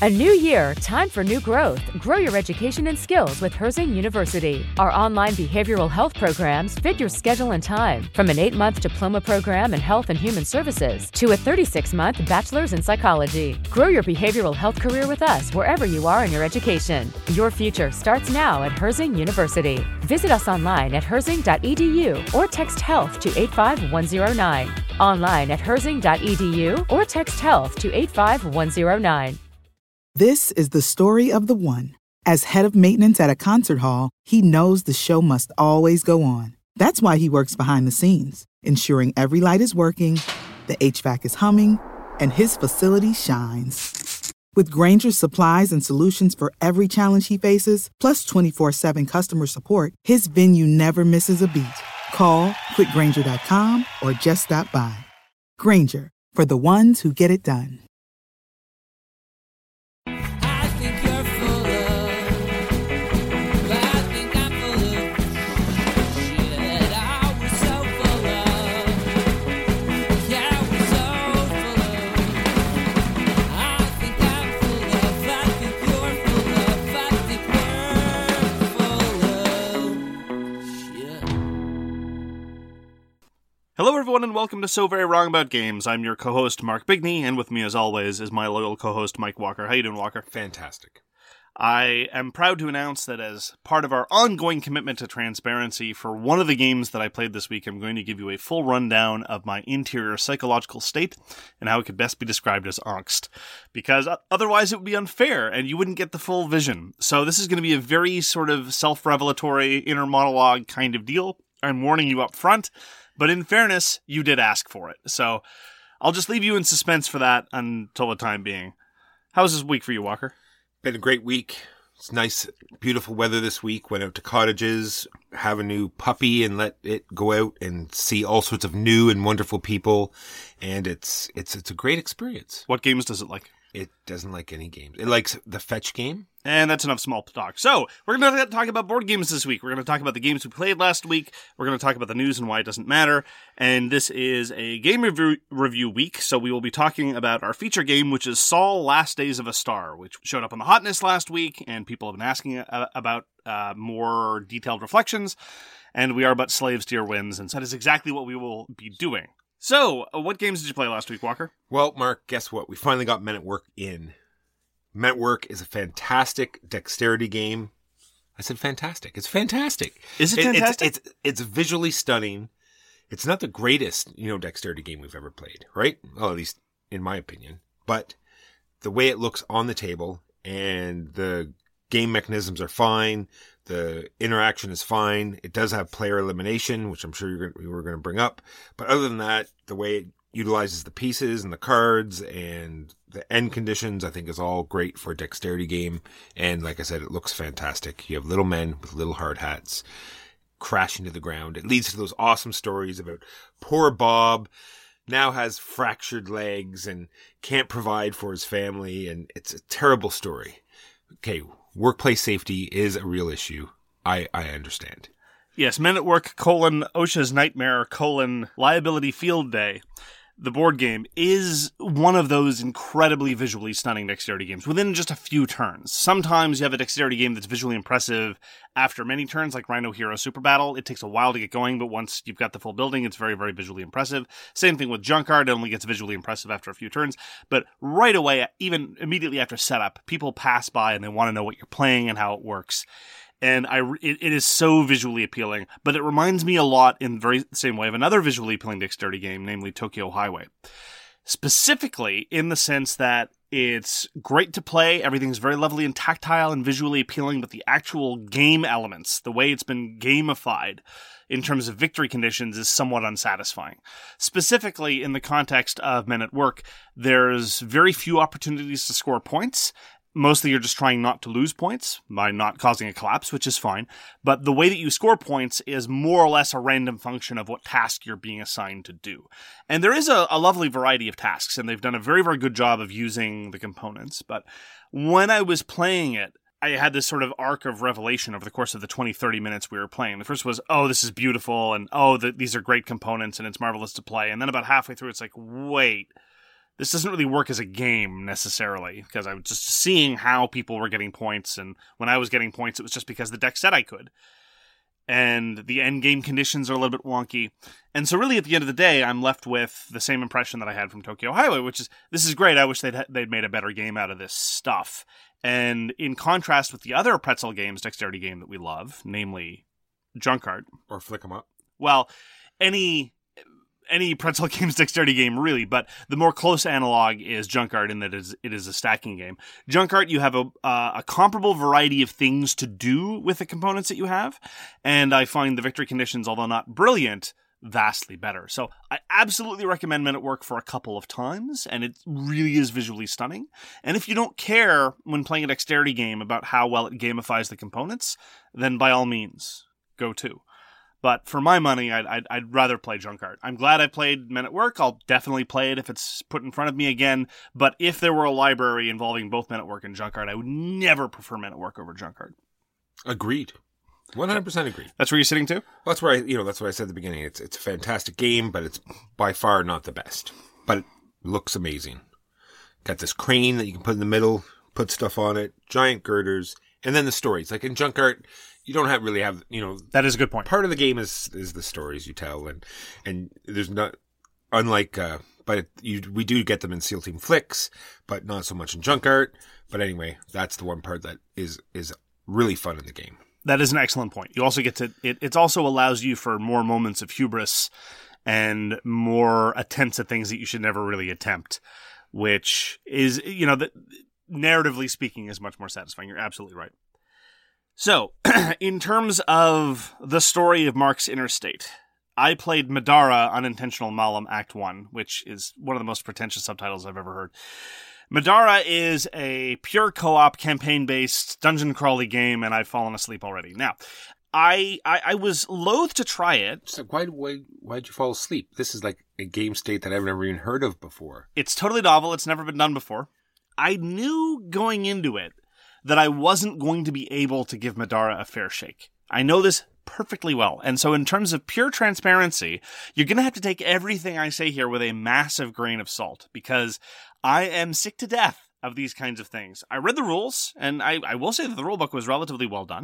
A new year, time for new growth. Grow your education and skills with Herzing University. Our online behavioral health programs fit your schedule and time, from an 8-month diploma program in health and human services to a 36-month bachelor's in psychology. Grow your behavioral health career with us wherever you are in your education. Your future starts now at Herzing University. Visit us online at herzing.edu or text health to 85109. Online at herzing.edu or text health to 85109. This is the story of the one. As head of maintenance at a concert hall, he knows the show must always go on. That's why he works behind the scenes, ensuring every light is working, the HVAC is humming, and his facility shines. With Grainger's supplies and solutions for every challenge he faces, plus 24/7 customer support, his venue never misses a beat. Call quickgrainger.com or just stop by. Grainger, for the ones who get it done. Hello everyone and welcome to So Very Wrong About Games. I'm your co-host Mark Bigney, and with me as always is my loyal co-host Mike Walker. How you doing, Walker? Fantastic. I am proud to announce that as part of our ongoing commitment to transparency, for one of the games that I played this week, I'm going to give you a full rundown of my interior psychological state and how it could best be described as angst. Because otherwise it would be unfair and you wouldn't get the full vision. So this is going to be a very sort of self-revelatory inner monologue kind of deal. I'm warning you up front. But in fairness, you did ask for it. So I'll just leave you in suspense for that until the time being. How's this week for you, Walker? Been a great week. It's nice, beautiful weather this week. Went out to cottages, have a new puppy and let it go out and see all sorts of new and wonderful people. And it's a great experience. What games does it like? It doesn't like any games. It likes the fetch game. And that's enough small talk. So, we're going to talk about board games this week. We're going to talk about the games we played last week. We're going to talk about the news and why it doesn't matter. And this is a game review week, so we will be talking about our feature game, which is Saul: Last Days of a Star, which showed up on the hotness last week, and people have been asking about more detailed reflections. And we are but slaves to your whims, and so that is exactly what we will be doing. So, what games did you play last week, Walker? Well, Mark, guess what? We finally got Men at Work in. Men at Work is a fantastic dexterity game. I said fantastic. It's fantastic. Is it fantastic? It's visually stunning. It's not the greatest, dexterity game we've ever played, right? Well, at least in my opinion. But the way it looks on the table and the game mechanisms are fine. The interaction is fine. It does have player elimination, which I'm sure you were going to bring up. But other than that, the way it utilizes the pieces and the cards and the end conditions, I think is all great for a dexterity game. And like I said, it looks fantastic. You have little men with little hard hats crashing to the ground. It leads to those awesome stories about poor Bob now has fractured legs and can't provide for his family. And it's a terrible story. Okay, workplace safety is a real issue. I understand. Yes, Men at Work, OSHA's Nightmare, Liability Field Day. The board game is one of those incredibly visually stunning dexterity games within just a few turns. Sometimes you have a dexterity game that's visually impressive after many turns, like Rhino Hero Super Battle. It takes a while to get going, but once you've got the full building, it's very, very visually impressive. Same thing with Junkard. It only gets visually impressive after a few turns. But right away, even immediately after setup, people pass by and they want to know what you're playing and how it works. And it is so visually appealing, but it reminds me a lot in the very same way of another visually appealing dexterity game, namely Tokyo Highway. Specifically in the sense that it's great to play, everything's very lovely and tactile and visually appealing, but the actual game elements, the way it's been gamified in terms of victory conditions, is somewhat unsatisfying. Specifically in the context of Men at Work, there's very few opportunities to score points. Mostly you're just trying not to lose points by not causing a collapse, which is fine. But the way that you score points is more or less a random function of what task you're being assigned to do. And there is a lovely variety of tasks, and they've done a very, very good job of using the components. But when I was playing it, I had this sort of arc of revelation over the course of the 20, 30 minutes we were playing. The first was, oh, this is beautiful, and these are great components, and it's marvelous to play. And then about halfway through, it's like, wait, this doesn't really work as a game necessarily, because I was just seeing how people were getting points, and when I was getting points, it was just because the deck said I could. And the end game conditions are a little bit wonky. And so really at the end of the day, I'm left with the same impression that I had from Tokyo Highway, which is, this is great. I wish they'd made a better game out of this stuff. And in contrast with the other pretzel games, dexterity game that we love, namely Junkart. Or Flick 'em Up. Well, any pretzel game's dexterity game, really, but the more close analog is Junkart in that it is a stacking game. Junkart, you have a comparable variety of things to do with the components that you have, and I find the victory conditions, although not brilliant, vastly better. So I absolutely recommend Men at Work for a couple of times, and it really is visually stunning. And if you don't care when playing a dexterity game about how well it gamifies the components, then by all means, go to. But for my money, I'd rather play Junkart. I'm glad I played Men at Work. I'll definitely play it if it's put in front of me again. But if there were a library involving both Men at Work and Junkart, I would never prefer Men at Work over Junkart. Agreed. 100% agreed. That's where you're sitting too? That's where that's what I said at the beginning. It's a fantastic game, but it's by far not the best. But it looks amazing. Got this crane that you can put in the middle, put stuff on it, giant girders, and then the stories. Like in Junkart, you don't really have, That is a good point. Part of the game is the stories you tell, and there's not, unlike, we do get them in SEAL Team Flicks, but not so much in Junkart. But anyway, that's the one part that is really fun in the game. That is an excellent point. You also get to, it also allows you for more moments of hubris and more attempts at things that you should never really attempt, which is, narratively speaking, is much more satisfying. You're absolutely right. So, in terms of the story of Mark's Interstate, I played Madara Unintentional Malum Act 1, which is one of the most pretentious subtitles I've ever heard. Madara is a pure co-op, campaign-based, dungeon crawly game, and I've fallen asleep already. Now, I was loath to try it. So why'd you fall asleep? This is like a game state that I've never even heard of before. It's totally novel. It's never been done before. I knew going into it that I wasn't going to be able to give Madara a fair shake. I know this perfectly well. And so in terms of pure transparency, you're going to have to take everything I say here with a massive grain of salt, because I am sick to death of these kinds of things. I read the rules, and I will say that the rulebook was relatively well done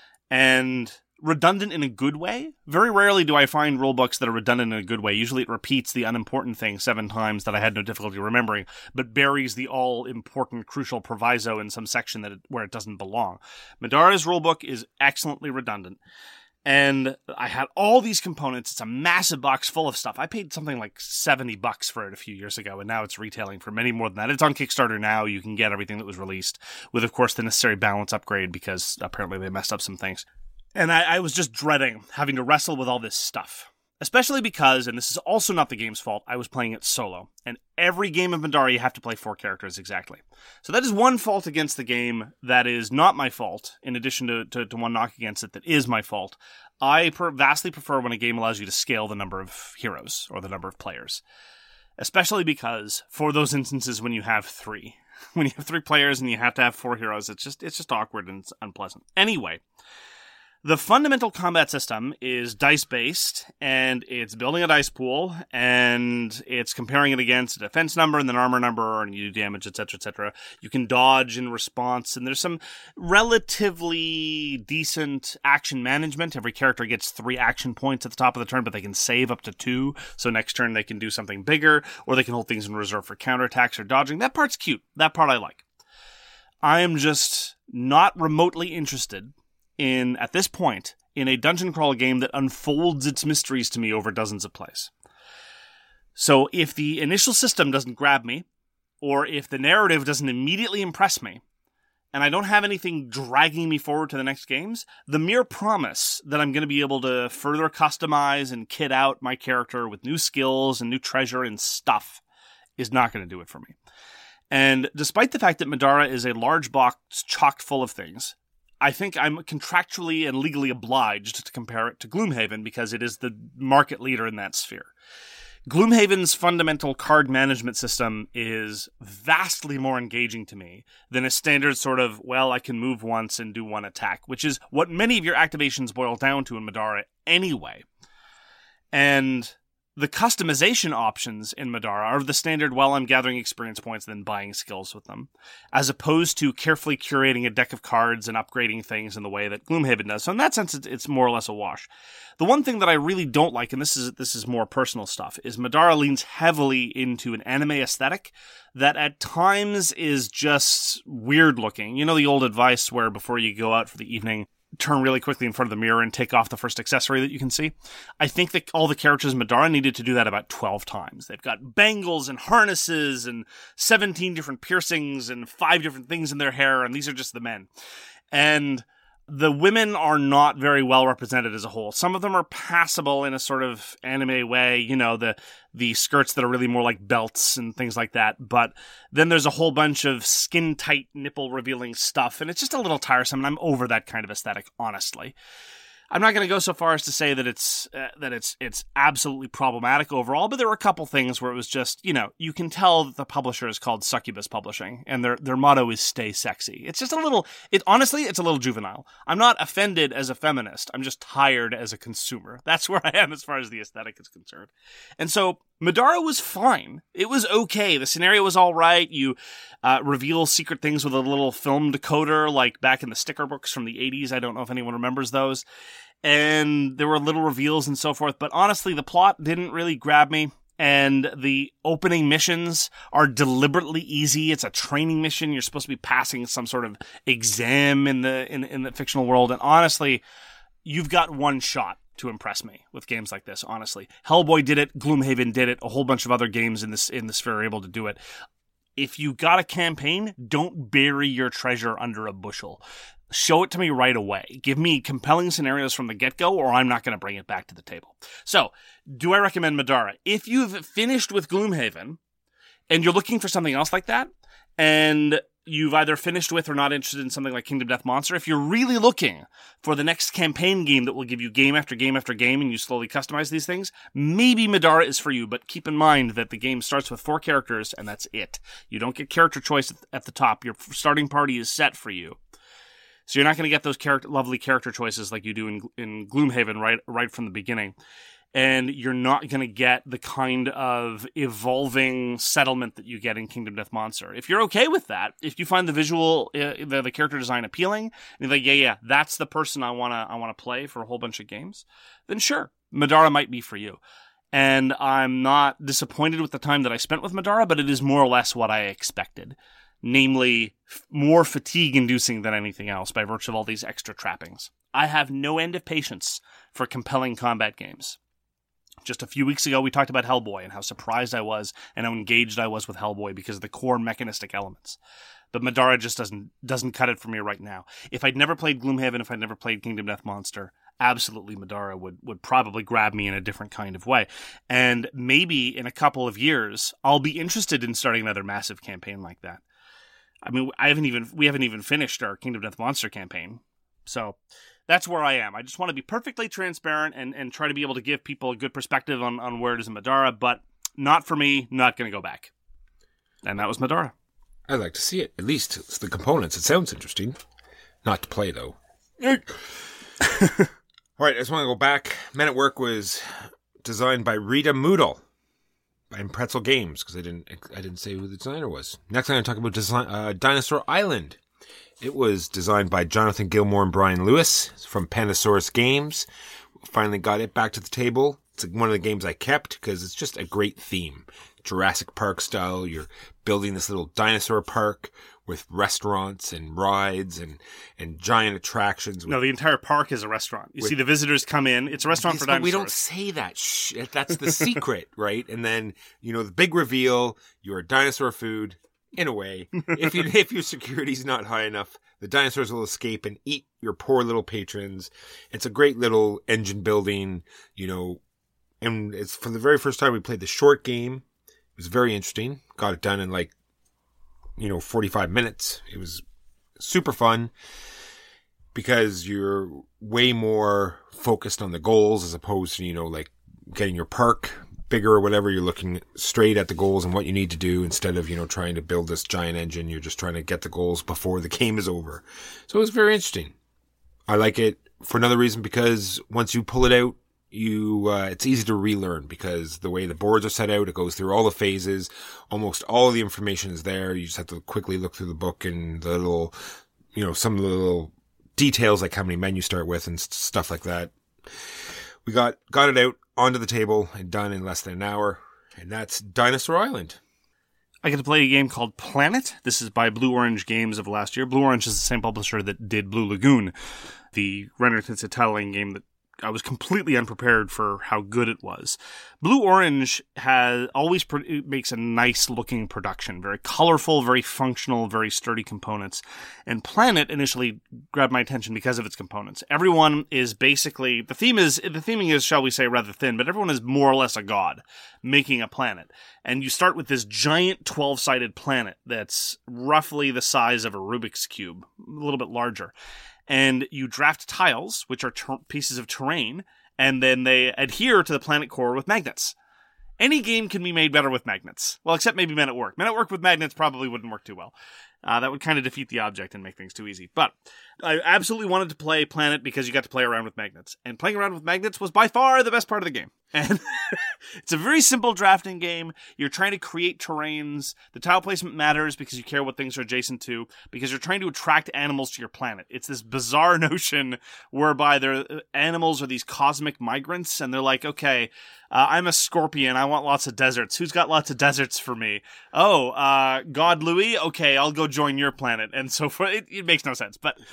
and redundant in a good way. Very rarely do I find rulebooks that are redundant in a good way. Usually it repeats the unimportant thing 7 times that I had no difficulty remembering, but buries the all-important crucial proviso in some section where it doesn't belong. Madara's rulebook is excellently redundant. And I had all these components. It's a massive box full of stuff. I paid something like $70 for it a few years ago, and now it's retailing for many more than that. It's on Kickstarter now. You can get everything that was released with, of course, the necessary balance upgrade, because apparently they messed up some things. And I was just dreading having to wrestle with all this stuff. Especially because, and this is also not the game's fault, I was playing it solo. And every game of Madara, you have to play 4 characters exactly. So that is one fault against the game that is not my fault, in addition to one knock against it that is my fault. I vastly prefer when a game allows you to scale the number of heroes, or the number of players. Especially because, for those instances when you have 3. When you have 3 players and you have to have 4 heroes, it's just awkward and it's unpleasant. Anyway, the fundamental combat system is dice-based, and it's building a dice pool, and it's comparing it against a defense number and an armor number, and you do damage, etc., etc. You can dodge in response, and there's some relatively decent action management. Every character gets 3 action points at the top of the turn, but they can save up to 2, so next turn they can do something bigger, or they can hold things in reserve for counterattacks or dodging. That part's cute. That part I like. I am just not remotely interested at this point, in a dungeon crawl game that unfolds its mysteries to me over dozens of plays. So if the initial system doesn't grab me, or if the narrative doesn't immediately impress me, and I don't have anything dragging me forward to the next games, the mere promise that I'm going to be able to further customize and kit out my character with new skills and new treasure and stuff is not going to do it for me. And despite the fact that Madara is a large box chocked full of things, I think I'm contractually and legally obliged to compare it to Gloomhaven because it is the market leader in that sphere. Gloomhaven's fundamental card management system is vastly more engaging to me than a standard sort of, well, I can move once and do 1 attack, which is what many of your activations boil down to in Madara anyway. And the customization options in Madara are the standard, well, I'm gathering experience points, then buying skills with them, as opposed to carefully curating a deck of cards and upgrading things in the way that Gloomhaven does. So in that sense, it's more or less a wash. The one thing that I really don't like, and this is more personal stuff, is Madara leans heavily into an anime aesthetic that at times is just weird looking. You know the old advice where before you go out for the evening, turn really quickly in front of the mirror and take off the first accessory that you can see? I think that all the characters in Madara needed to do that about 12 times. They've got bangles and harnesses and 17 different piercings and 5 different things in their hair, and these are just the men. And the women are not very well represented as a whole. Some of them are passable in a sort of anime way, you know, the skirts that are really more like belts and things like that. But then there's a whole bunch of skin-tight, nipple-revealing stuff, and it's just a little tiresome, and I'm over that kind of aesthetic, honestly. I'm not going to go so far as to say that it's absolutely problematic overall, but there were a couple things where it was just, you know, you can tell that the publisher is called Succubus Publishing, and their motto is "Stay sexy." It's just a little, honestly, it's a little juvenile. I'm not offended as a feminist. I'm just tired as a consumer. That's where I am as far as the aesthetic is concerned. And so Madara was fine. It was okay. The scenario was all right. You reveal secret things with a little film decoder, like back in the sticker books from the 80s. I don't know if anyone remembers those. And there were little reveals and so forth. But honestly, the plot didn't really grab me. And the opening missions are deliberately easy. It's a training mission. You're supposed to be passing some sort of exam in the fictional world. And honestly, you've got one shot to impress me with games like this, honestly. Hellboy did it, Gloomhaven did it, a whole bunch of other games in the sphere are able to do it. If you got a campaign, don't bury your treasure under a bushel. Show it to me right away. Give me compelling scenarios from the get-go, or I'm not going to bring it back to the table. So, do I recommend Madara? If you've finished with Gloomhaven, and you're looking for something else like that, and you've either finished with or not interested in something like Kingdom Death Monster, if you're really looking for the next campaign game that will give you game after game after game and you slowly customize these things, maybe Madara is for you, but keep in mind that the game starts with 4 characters and that's it. You don't get character choice at the top. Your starting party is set for you. So you're not going to get those lovely character choices like you do in Gloomhaven right from the beginning. And you're not going to get the kind of evolving settlement that you get in Kingdom Death Monster. If you're okay with that, if you find the visual, the character design appealing, and you're like, yeah, that's the person I want to play for a whole bunch of games, then sure, Madara might be for you. And I'm not disappointed with the time that I spent with Madara, but it is more or less what I expected. Namely, more fatigue-inducing than anything else by virtue of all these extra trappings. I have no end of patience for compelling combat games. Just a few weeks ago, we talked about Hellboy and how surprised I was and how engaged I was with Hellboy because of the core mechanistic elements. But Madara just doesn't cut it for me right now. If I'd never played Gloomhaven, if I'd never played Kingdom Death Monster, absolutely Madara would probably grab me in a different kind of way. And maybe in a couple of years, I'll be interested in starting another massive campaign like that. I mean, we haven't even finished our Kingdom Death Monster campaign. So that's where I am. I just want to be perfectly transparent and try to be able to give people a good perspective on where it is in Madara, but not for me, not going to go back. And that was Madara. I'd like to see it. At least it's the components. It sounds interesting. Not to play, though. All right, I just want to go back. Men at Work was designed by Rita Moodle. And Pretzel Games, because I didn't say who the designer was. Next, I'm going to talk about Dinosaur Island. It was designed by Jonathan Gilmour and Brian Lewis from Pandasaurus Games. Finally got it back to the table. It's one of the games I kept because it's just a great theme. Jurassic Park style. You're building this little dinosaur park with restaurants and rides and giant attractions. No, the entire park is a restaurant. You see the visitors come in. It's a restaurant for dinosaurs. We don't say that. That's the secret, right? And then, the big reveal, you're dinosaur food, in a way. If your security's not high enough, the dinosaurs will escape and eat your poor little patrons. It's a great little engine building, and it's for the very first time we played the short game. It was very interesting. Got it done in 45 minutes. It was super fun because you're way more focused on the goals as opposed to, getting your park bigger or whatever. You're looking straight at the goals and what you need to do instead of, trying to build this giant engine. You're just trying to get the goals before the game is over. So it was very interesting. I like it for another reason because once you pull it out, it's easy to relearn because the way the boards are set out, it goes through all the phases. Almost all of the information is there. You just have to quickly look through the book and the little, some of the little details like how many menus start with and stuff like that. We got it out onto the table and done in less than an hour, and that's Dinosaur Island. I get to play a game called Planet. This is by Blue Orange Games of last year. Blue Orange is the same publisher that did Blue Lagoon, the Renaissance Italian game that I was completely unprepared for how good it was. Blue Orange always makes a nice looking production, very colorful, very functional, very sturdy components. And Planet initially grabbed my attention because of its components. Everyone is basically, the theming is, shall we say, rather thin, but everyone is more or less a god making a planet. And you start with this giant 12-sided planet that's roughly the size of a Rubik's Cube, a little bit larger. And you draft tiles, which are pieces of terrain, and then they adhere to the planet core with magnets. Any game can be made better with magnets. Well, except maybe Men at Work. Men at Work with magnets probably wouldn't work too well. That would kind of defeat the object and make things too easy. But I absolutely wanted to play Planet because you got to play around with magnets. And playing around with magnets was by far the best part of the game. And it's a very simple drafting game. You're trying to create terrains. The tile placement matters because you care what things are adjacent to, because you're trying to attract animals to your planet. It's this bizarre notion whereby animals are these cosmic migrants, and they're like, okay, I'm a scorpion. I want lots of deserts. Who's got lots of deserts for me? Oh, God Louis? Okay, I'll go join your planet. And so forth. It makes no sense, but...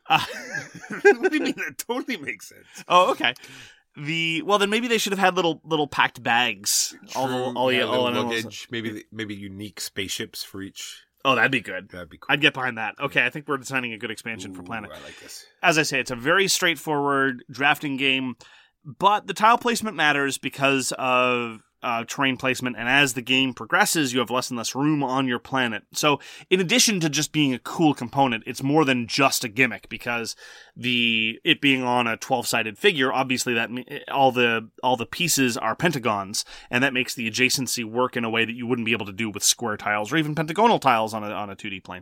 What do you mean? That totally makes sense. Oh, okay. Well, then maybe they should have had little packed bags. True. All luggage. Maybe unique spaceships for each. Oh, that'd be good. That'd be cool. I'd get behind that. Okay, I think we're designing a good expansion for Planet. I like this. As I say, it's a very straightforward drafting game, but the tile placement matters because of terrain placement, and as the game progresses, you have less and less room on your planet. So, in addition to just being a cool component, it's more than just a gimmick, because it being on a 12-sided figure, obviously that all the pieces are pentagons, and that makes the adjacency work in a way that you wouldn't be able to do with square tiles or even pentagonal tiles on a 2D plane.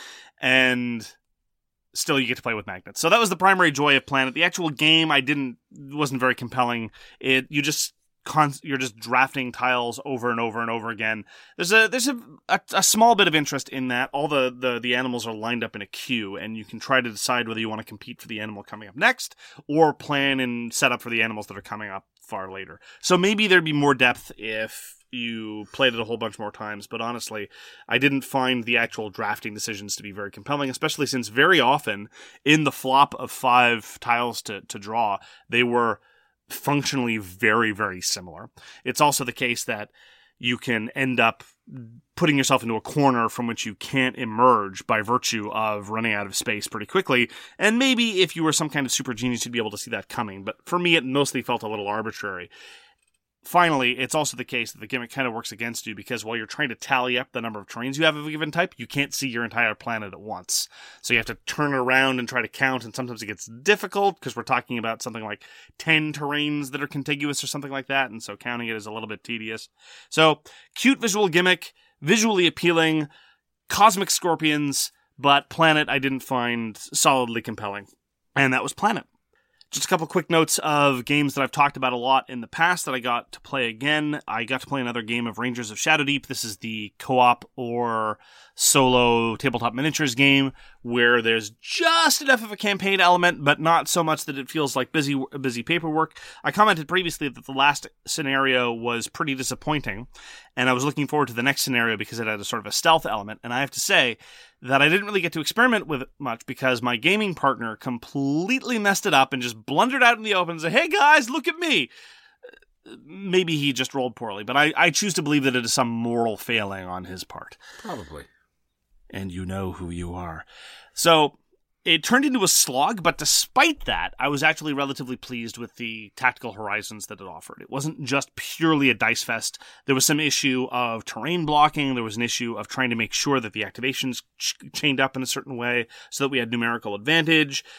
And still, you get to play with magnets. So that was the primary joy of Planet. The actual game wasn't very compelling. You're just drafting tiles over and over and over again. There's a small bit of interest in that. All the animals are lined up in a queue, and you can try to decide whether you want to compete for the animal coming up next, or plan and set up for the animals that are coming up far later. So maybe there'd be more depth if you played it a whole bunch more times, but honestly, I didn't find the actual drafting decisions to be very compelling, especially since very often in the flop of 5 tiles to draw, they were functionally very, very similar. It's also the case that you can end up putting yourself into a corner from which you can't emerge by virtue of running out of space pretty quickly. And maybe if you were some kind of super genius, you'd be able to see that coming. But for me, it mostly felt a little arbitrary. Finally, it's also the case that the gimmick kind of works against you, because while you're trying to tally up the number of terrains you have of a given type, you can't see your entire planet at once. So you have to turn around and try to count, and sometimes it gets difficult because we're talking about something like 10 terrains that are contiguous or something like that, and so counting it is a little bit tedious. So, cute visual gimmick, visually appealing, cosmic scorpions, but Planet I didn't find solidly compelling. And that was Planet. Just a couple quick notes of games that I've talked about a lot in the past that I got to play again. I got to play another game of Rangers of Shadowdeep. This is the co-op or solo tabletop miniatures game where there's just enough of a campaign element, but not so much that it feels like busy paperwork. I commented previously that the last scenario was pretty disappointing, and I was looking forward to the next scenario because it had a sort of a stealth element. And I have to say that I didn't really get to experiment with it much because my gaming partner completely messed it up and just blundered out in the open and said, "Hey guys, look at me." Maybe he just rolled poorly, but I choose to believe that it is some moral failing on his part. Probably. And you know who you are. So it turned into a slog, but despite that, I was actually relatively pleased with the tactical horizons that it offered. It wasn't just purely a dice fest. There was some issue of terrain blocking. There was an issue of trying to make sure that the activations chained up in a certain way so that we had numerical advantage.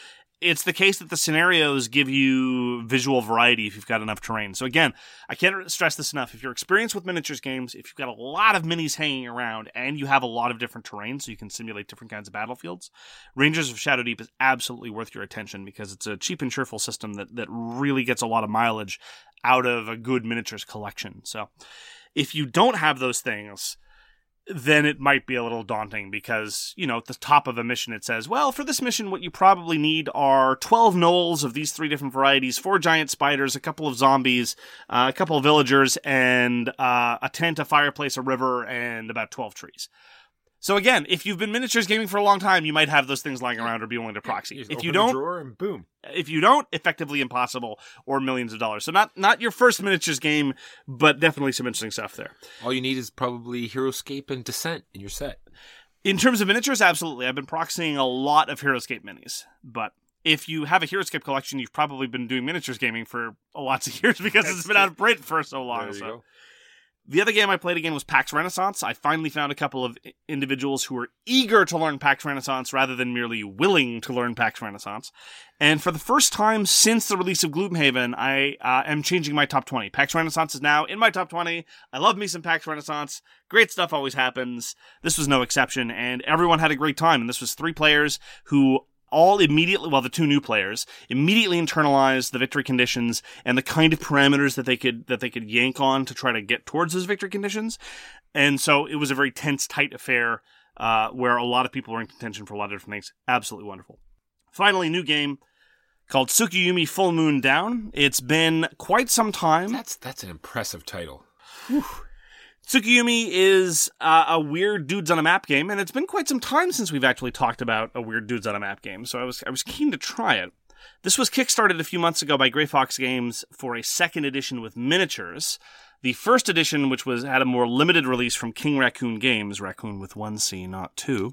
it's the case that the scenarios give you visual variety if you've got enough terrain. So again, I can't stress this enough. If you're experienced with miniatures games, if you've got a lot of minis hanging around and you have a lot of different terrain so you can simulate different kinds of battlefields, Rangers of Shadow Deep is absolutely worth your attention because it's a cheap and cheerful system that really gets a lot of mileage out of a good miniatures collection. So if you don't have those things, then it might be a little daunting because, at the top of a mission it says, well, for this mission what you probably need are 12 gnolls of these 3 different varieties, 4 giant spiders, a couple of zombies, a couple of villagers, and a tent, a fireplace, a river, and about 12 trees. So again, if you've been miniatures gaming for a long time, you might have those things lying around or be willing to proxy. You If you open don't, the drawer and boom. If you don't, effectively impossible or millions of dollars. So not your first miniatures game, but definitely some interesting stuff there. All you need is probably HeroScape and Descent in your set. In terms of miniatures, absolutely. I've been proxying a lot of HeroScape minis, but if you have a HeroScape collection, you've probably been doing miniatures gaming for lots of years because it's been out of print for so long. There you go. The other game I played again was PAX Renaissance. I finally found a couple of individuals who were eager to learn PAX Renaissance rather than merely willing to learn PAX Renaissance. And for the first time since the release of Gloomhaven, I am changing my top 20. PAX Renaissance is now in my top 20. I love me some PAX Renaissance. Great stuff always happens. This was no exception, and everyone had a great time. And this was 3 players who all immediately, the 2 new players immediately internalized the victory conditions and the kind of parameters that they could yank on to try to get towards those victory conditions. And so it was a very tense, tight affair where a lot of people were in contention for a lot of different things. Absolutely wonderful. Finally, new game called Tsukuyomi Full Moon Down. It's been quite some time. That's an impressive title. Whew. Tsukuyomi is a weird dudes on a map game, and it's been quite some time since we've actually talked about a weird dudes on a map game, so I was keen to try it. This was kickstarted a few months ago by Grey Fox Games for a second edition with miniatures. The first edition, which had a more limited release from King Raccoon Games, Raccoon with 1 C, not 2.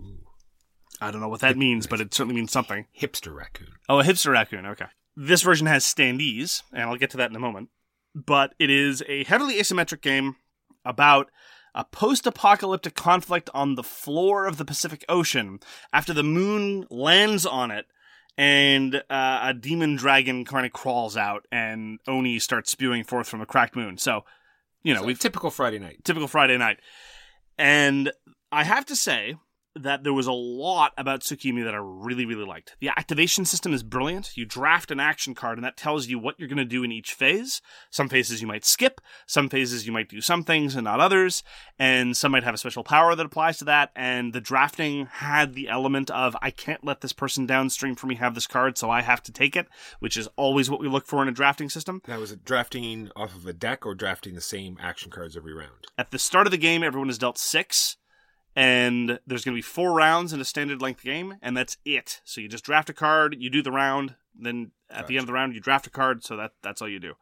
I don't know what that means, but it certainly means something. Hipster Raccoon. Oh, a hipster raccoon, okay. This version has standees, and I'll get to that in a moment. But it is a heavily asymmetric game about a post-apocalyptic conflict on the floor of the Pacific Ocean after the moon lands on it and a demon dragon kind of crawls out and Oni starts spewing forth from a cracked moon. So, typical Friday night. Typical Friday night. And I have to say that there was a lot about Tsukuyomi that I really, really liked. The activation system is brilliant. You draft an action card, and that tells you what you're going to do in each phase. Some phases you might skip. Some phases you might do some things and not others. And some might have a special power that applies to that. And the drafting had the element of, I can't let this person downstream for me have this card, so I have to take it, which is always what we look for in a drafting system. Now, was it drafting off of a deck or drafting the same action cards every round? At the start of the game, everyone is dealt 6. And there's going to be 4 rounds in a standard length game, and that's it. So you just draft a card, you do the round, then at the end of the round you draft a card, so that's all you do.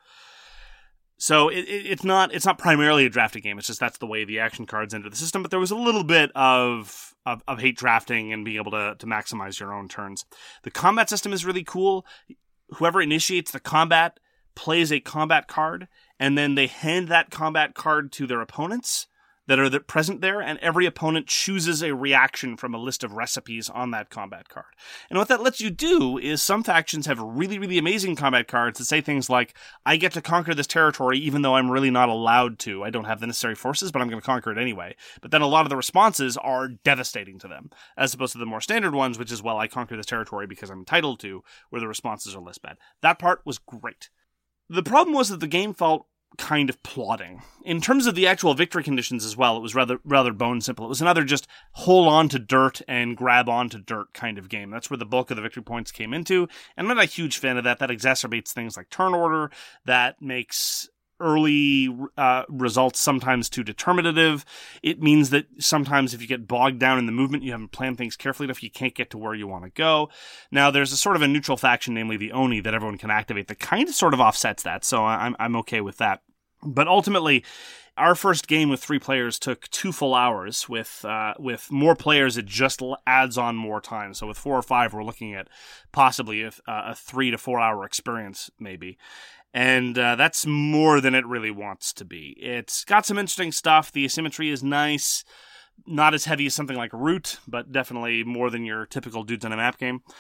So it's not primarily a drafting game, it's just that's the way the action cards enter the system, but there was a little bit of hate drafting and being able to maximize your own turns. The combat system is really cool. Whoever initiates the combat plays a combat card, and then they hand that combat card to their opponents that are present there, and every opponent chooses a reaction from a list of recipes on that combat card. And what that lets you do is some factions have really, really amazing combat cards that say things like, I get to conquer this territory even though I'm really not allowed to. I don't have the necessary forces, but I'm going to conquer it anyway. But then a lot of the responses are devastating to them, as opposed to the more standard ones, which is, well, I conquer this territory because I'm entitled to, where the responses are less bad. That part was great. The problem was that the game felt kind of plodding. In terms of the actual victory conditions as well, it was rather bone simple. It was another just hold on to dirt and grab onto dirt kind of game. That's where the bulk of the victory points came into, and I'm not a huge fan of that. That exacerbates things like turn order, that makes early results sometimes too determinative. It means that sometimes if you get bogged down in the movement, you haven't planned things carefully enough, you can't get to where you want to go. Now, there's a sort of a neutral faction, namely the Oni, that everyone can activate that kind of sort of offsets that, so I'm okay with that. But ultimately, our first game with 3 players took 2 full hours. With more players, it just adds on more time. So with 4 or 5, we're looking at possibly a 3 to 4 hour experience, maybe. And that's more than it really wants to be. It's got some interesting stuff. The asymmetry is nice. Not as heavy as something like Root, but definitely more than your typical dudes on a map game.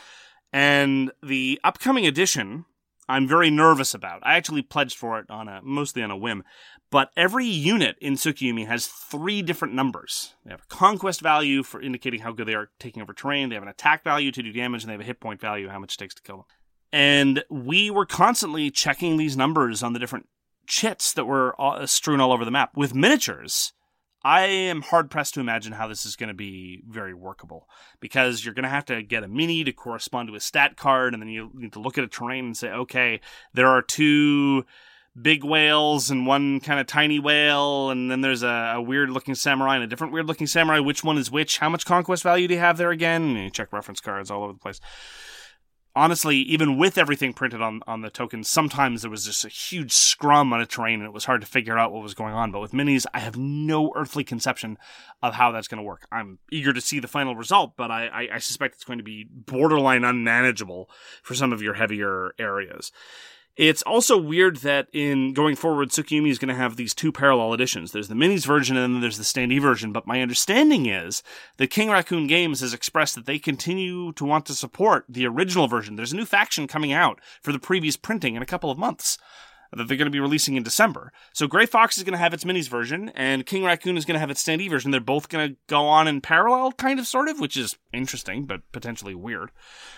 And the upcoming edition, I'm very nervous about. I actually pledged for it mostly on a whim. But every unit in Tsukuyomi has 3 different numbers. They have a conquest value for indicating how good they are taking over terrain. They have an attack value to do damage, and they have a hit point value, how much it takes to kill them. And we were constantly checking these numbers on the different chits that were strewn all over the map. With miniatures, I am hard-pressed to imagine how this is going to be very workable, because you're going to have to get a mini to correspond to a stat card, and then you need to look at a terrain and say, okay, there are 2 big whales and 1 kind of tiny whale, and then there's a weird-looking samurai and a different weird-looking samurai. Which one is which? How much conquest value do you have there again? And you check reference cards all over the place. Honestly, even with everything printed on the tokens, sometimes there was just a huge scrum on a terrain and it was hard to figure out what was going on. But with minis, I have no earthly conception of how that's going to work. I'm eager to see the final result, but I suspect it's going to be borderline unmanageable for some of your heavier areas. It's also weird that in going forward, Tsukuyomi is going to have these 2 parallel editions. There's the minis version and then there's the standee version. But my understanding is that King Raccoon Games has expressed that they continue to want to support the original version. There's a new faction coming out for the previous printing in a couple of months that they're going to be releasing in December. So Grey Fox is going to have its minis version and King Raccoon is going to have its standee version. They're both going to go on in parallel, kind of, sort of, which is interesting, but potentially weird.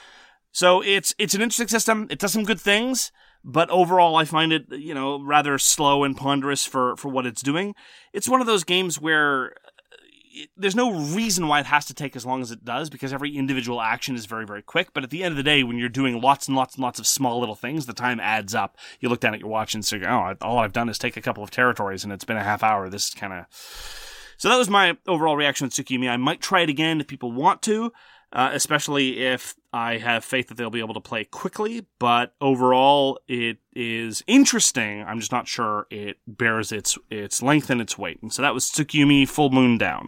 So it's an interesting system. It does some good things. But overall, I find it, rather slow and ponderous for what it's doing. It's one of those games where there's no reason why it has to take as long as it does, because every individual action is very, very quick. But at the end of the day, when you're doing lots and lots and lots of small little things, the time adds up. You look down at your watch and say, all I've done is take a couple of territories and it's been a half hour. This is kind of... So that was my overall reaction to Tsukuyomi. I might try it again if people want to. Especially if I have faith that they'll be able to play quickly. But overall, it is interesting. I'm just not sure it bears its length and its weight. And so that was Tsukuyomi Full Moon Down.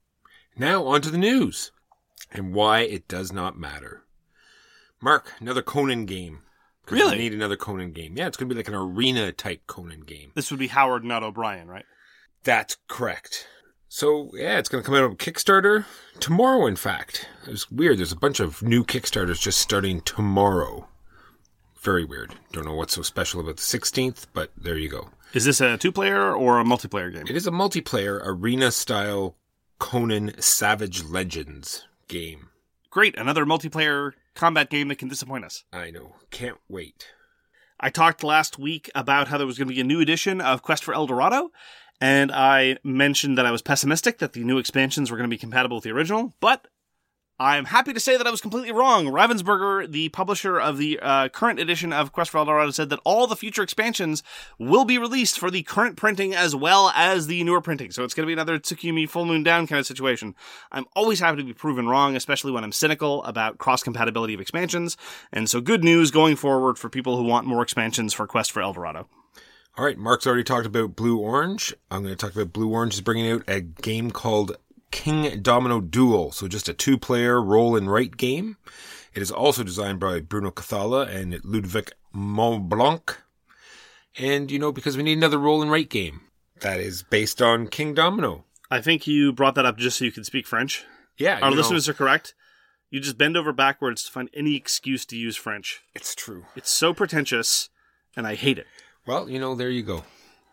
Now on to the news and why it does not matter. Mark, another Conan game. Really? We need another Conan game. Yeah, it's going to be like an arena-type Conan game. This would be Howard, not O'Brien, right? That's correct. So, yeah, it's going to come out on Kickstarter tomorrow, in fact. It's weird. There's a bunch of new Kickstarters just starting tomorrow. Very weird. Don't know what's so special about the 16th, but there you go. Is this a 2-player or a multiplayer game? It is a multiplayer, arena-style Conan Savage Legends game. Great. Another multiplayer combat game that can disappoint us. I know. Can't wait. I talked last week about how there was going to be a new edition of Quest for El Dorado. And I mentioned that I was pessimistic that the new expansions were going to be compatible with the original, but I'm happy to say that I was completely wrong. Ravensburger, the publisher of the current edition of Quest for El Dorado, said that all the future expansions will be released for the current printing as well as the newer printing. So it's going to be another Tsukuyomi Full Moon Down kind of situation. I'm always happy to be proven wrong, especially when I'm cynical about cross-compatibility of expansions. And so good news going forward for people who want more expansions for Quest for El Dorado. All right, Mark's already talked about Blue Orange. I'm going to talk about Blue Orange is bringing out a game called King Domino Duel. So just a 2-player roll and write game. It is also designed by Bruno Cathala and Ludwig Montblanc. And, because we need another roll and write game that is based on King Domino. I think you brought that up just so you could speak French. Yeah. Our listeners are correct. You just bend over backwards to find any excuse to use French. It's true. It's so pretentious, and I hate it. Well, there you go.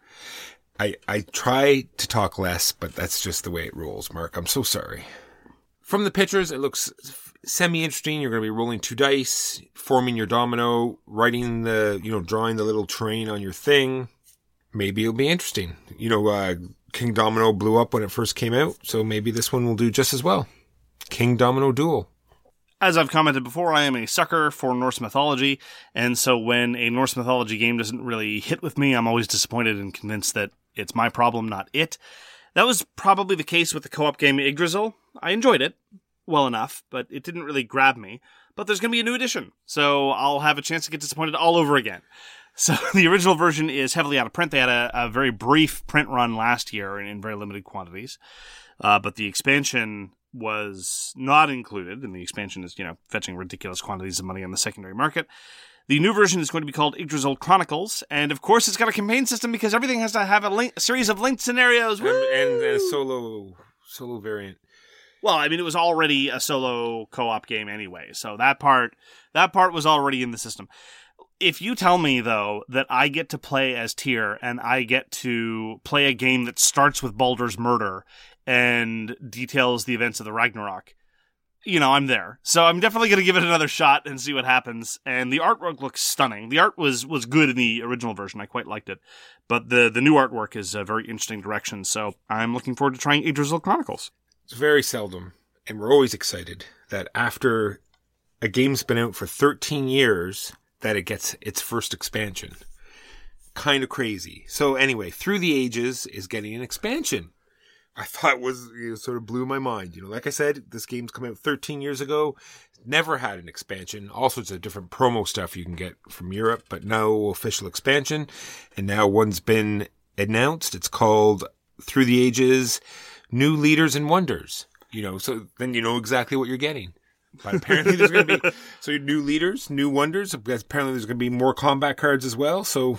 I try to talk less, but that's just the way it rolls, Mark. I'm so sorry. From the pictures, it looks semi-interesting. You're going to be rolling 2 dice, forming your domino, writing drawing the little train on your thing. Maybe it'll be interesting. King Domino blew up when it first came out, so maybe this one will do just as well. King Domino Duel. As I've commented before, I am a sucker for Norse mythology, and so when a Norse mythology game doesn't really hit with me, I'm always disappointed and convinced that it's my problem, not it. That was probably the case with the co-op game Yggdrasil. I enjoyed it well enough, but it didn't really grab me. But there's going to be a new edition, so I'll have a chance to get disappointed all over again. So the original version is heavily out of print. They had a very brief print run last year in very limited quantities, but the expansion was not included, and the expansion is, fetching ridiculous quantities of money on the secondary market. The new version is going to be called Yggdrasil Chronicles, and of course it's got a campaign system because everything has to have a series of linked scenarios. And a solo variant. Well, I mean, it was already a solo co-op game anyway, so that part was already in the system. If you tell me, though, that I get to play as Tyr and I get to play a game that starts with Baldur's murder and details the events of the Ragnarok, I'm there. So I'm definitely going to give it another shot and see what happens. And the artwork looks stunning. The art was good in the original version. I quite liked it. But the new artwork is a very interesting direction. So I'm looking forward to trying Yggdrasil Chronicles. It's very seldom, and we're always excited that after a game's been out for 13 years, that it gets its first expansion. Kind of crazy. So anyway, Through the Ages is getting an expansion. I thought sort of blew my mind. Like I said, this game's come out 13 years ago. Never had an expansion. All sorts of different promo stuff you can get from Europe, but no official expansion. And now one's been announced. It's called Through the Ages, New Leaders and Wonders. So then you know exactly what you're getting. But apparently there's going to be new leaders, new wonders. Apparently there's going to be more combat cards as well. So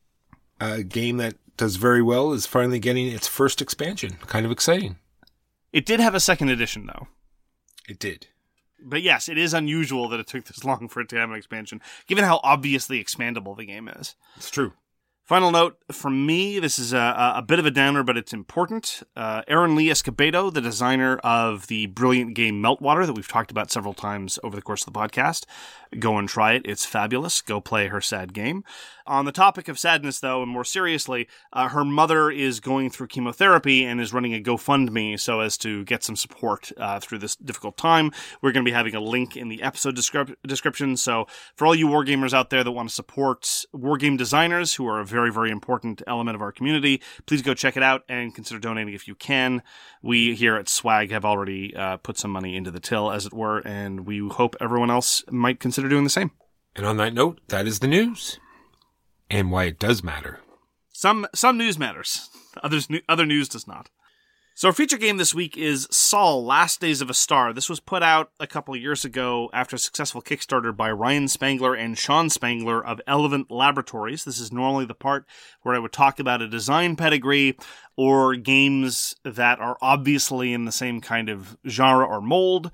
a game that does very well is finally getting its first expansion. Kind of exciting. It did have a second edition, though. It did. But yes, it is unusual that it took this long for it to have an expansion, given how obviously expandable the game is. It's true. Final note from me, this is a bit of a downer, but it's important. Aaron Lee Escobedo, the designer of the brilliant game Meltwater that we've talked about several times over the course of the podcast, go and try it. It's fabulous. Go play her sad game. On the topic of sadness, though, and more seriously, her mother is going through chemotherapy and is running a GoFundMe so as to get some support through this difficult time. We're going to be having a link in the episode description. So for all you wargamers out there that want to support wargame designers, who are a very, very important element of our community, please go check it out and consider donating if you can. We here at Swag have already put some money into the till, as it were, and we hope everyone else might consider doing the same. And on that note, that is the news. And why it does matter. Some news matters. Other news does not. So our feature game this week is Sol, Last Days of a Star. This was put out a couple of years ago after a successful Kickstarter by Ryan Spangler and Sean Spangler of Elevant Laboratories. This is normally the part where I would talk about a design pedigree or games that are obviously in the same kind of genre or mold.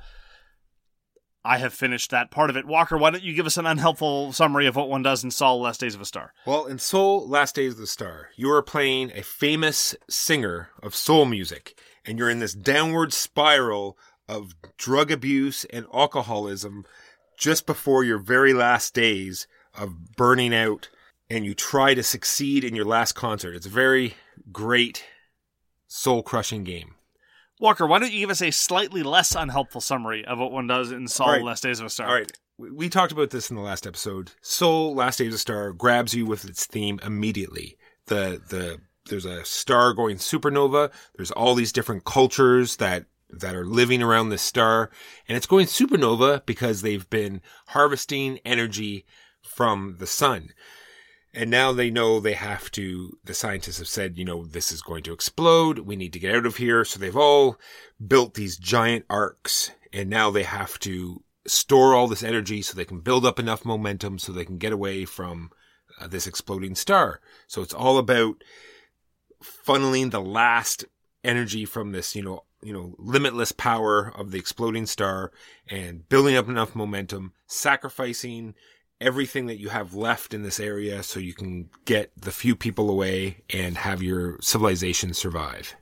I have finished that part of it. Walker, why don't you give us an unhelpful summary of what one does in Sol, Last Days of a Star? Well, in Sol, Last Days of the Star, you are playing a famous singer of soul music, and you're in this downward spiral of drug abuse and alcoholism just before your very last days of burning out, and you try to succeed in your last concert. It's a very great, soul-crushing game. Walker, why don't you give us a slightly less unhelpful summary of what one does in Sol, Last Days of a Star? All right. We talked about this in the last episode. Sol, Last Days of a Star grabs you with its theme immediately. There's a star going supernova. There's all these different cultures that are living around this star. And it's going supernova because they've been harvesting energy from the sun. And now they know the scientists have said, this is going to explode. We need to get out of here. So they've all built these giant arcs, and now they have to store all this energy so they can build up enough momentum so they can get away from this exploding star. So it's all about funneling the last energy from this, limitless power of the exploding star and building up enough momentum, sacrificing everything that you have left in this area so you can get the few people away and have your civilization survive.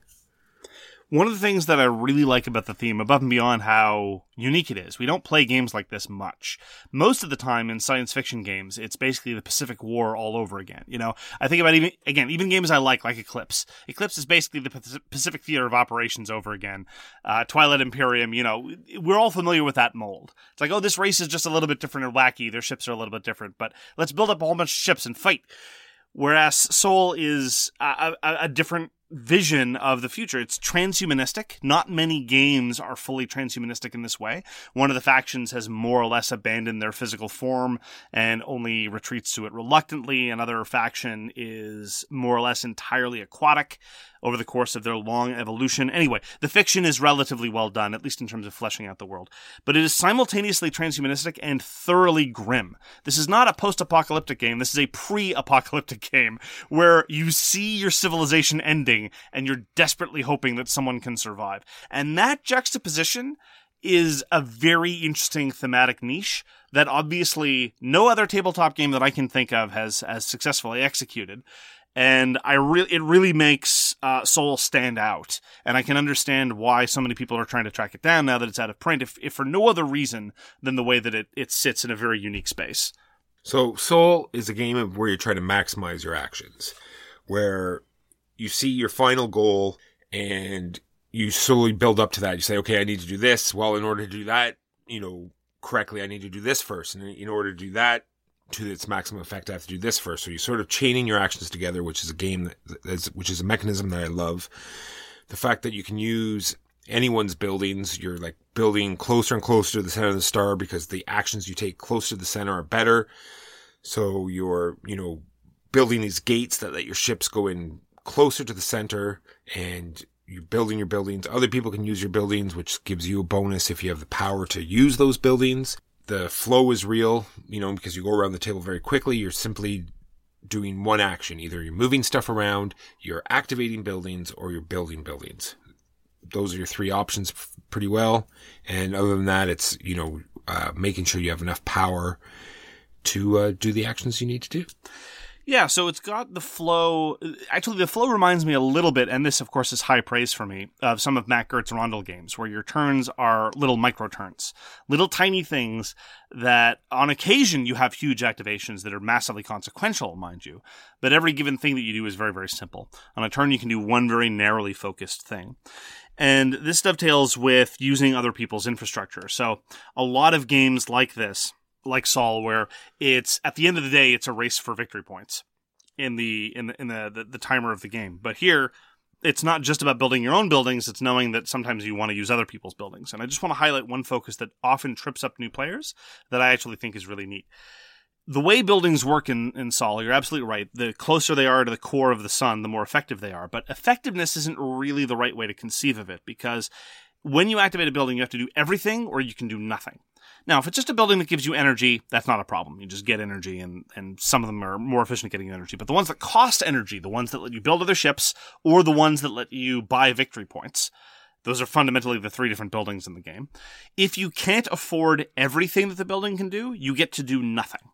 One of the things that I really like about the theme, above and beyond how unique it is, we don't play games like this much. Most of the time in science fiction games, it's basically the Pacific War all over again. I think about even games I like Eclipse. Eclipse is basically the Pacific Theater of Operations over again. Twilight Imperium, we're all familiar with that mold. It's like, this race is just a little bit different and wacky. Their ships are a little bit different, but let's build up a whole bunch of ships and fight. Whereas Sol is a different vision of the future. It's transhumanistic. Not many games are fully transhumanistic in this way. One of the factions has more or less abandoned their physical form and only retreats to it reluctantly. Another faction is more or less entirely aquatic. over the course of their long evolution. Anyway, the fiction is relatively well done, at least in terms of fleshing out the world. But it is simultaneously transhumanistic and thoroughly grim. This is not a post-apocalyptic game. This is a pre-apocalyptic game where you see your civilization ending and you're desperately hoping that someone can survive. And that juxtaposition is a very interesting thematic niche that obviously no other tabletop game that I can think of has successfully executed. And it really makes Sol stand out. And I can understand why so many people are trying to track it down now that it's out of print, if for no other reason than the way that it sits in a very unique space. So Sol is a game where you try to maximize your actions, where you see your final goal and you slowly build up to that. You say, okay, I need to do this. Well, in order to do that, correctly, I need to do this first. And in order to do that to its maximum effect, I have to do this first. So you're sort of chaining your actions together, which is a game which is a mechanism that I love. The fact that you can use anyone's buildings, you're like building closer and closer to the center of the star because the actions you take closer to the center are better. So you're, building these gates that let your ships go in closer to the center, and you're building your buildings. Other people can use your buildings, which gives you a bonus if you have the power to use those buildings. The flow is real, because you go around the table very quickly. You're simply doing one action. Either you're moving stuff around, you're activating buildings, or you're building buildings. Those are your three options pretty well. And other than that, it's, making sure you have enough power to do the actions you need to do. Yeah, so it's got the flow. Actually, the flow reminds me a little bit, and this, of course, is high praise for me, of some of Matt Gert's Rondel games, where your turns are little micro-turns. Little tiny things that, on occasion, you have huge activations that are massively consequential, mind you. But every given thing that you do is very, very simple. On a turn, you can do one very narrowly focused thing. And this dovetails with using other people's infrastructure. So a lot of games like this, like Sol, where it's at the end of the day, it's a race for victory points in the timer of the game. But here, it's not just about building your own buildings. It's knowing that sometimes you want to use other people's buildings. And I just want to highlight one focus that often trips up new players that I actually think is really neat. The way buildings work in Sol, you're absolutely right. The closer they are to the core of the sun, the more effective they are. But effectiveness isn't really the right way to conceive of it, because when you activate a building, you have to do everything or you can do nothing. Now, if it's just a building that gives you energy, that's not a problem. You just get energy, and some of them are more efficient at getting you energy. But the ones that cost energy, the ones that let you build other ships, or the ones that let you buy victory points, those are fundamentally the three different buildings in the game. If you can't afford everything that the building can do, you get to do nothing.